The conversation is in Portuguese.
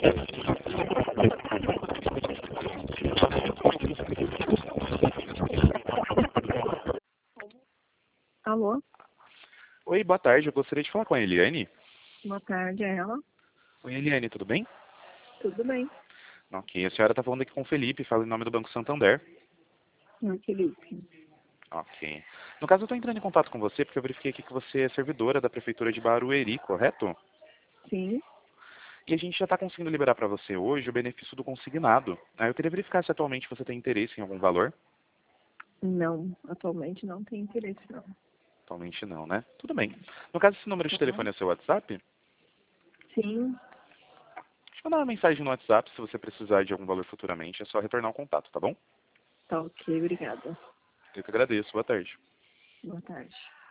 Alô? Oi, boa tarde. Eu gostaria de falar com a Eliane. Boa tarde, é ela? Oi, Eliane, tudo bem? Tudo bem. Ok, a senhora está falando aqui com o Felipe, fala em nome do Banco Santander. Oi, Felipe. Ok. No caso, eu estou entrando em contato com você porque eu verifiquei aqui que você é servidora da Prefeitura de Barueri, correto? Sim. E a gente já está conseguindo liberar para você hoje o benefício do consignado. Eu queria verificar se atualmente você tem interesse em algum valor. Não, atualmente não tem interesse, não. Atualmente não, né? Tudo bem. No caso, esse número de telefone é seu WhatsApp? Sim. Deixa eu mandar uma mensagem no WhatsApp se você precisar de algum valor futuramente. É só retornar o contato, tá bom? Tá ok, obrigada. Eu que agradeço. Boa tarde. Boa tarde.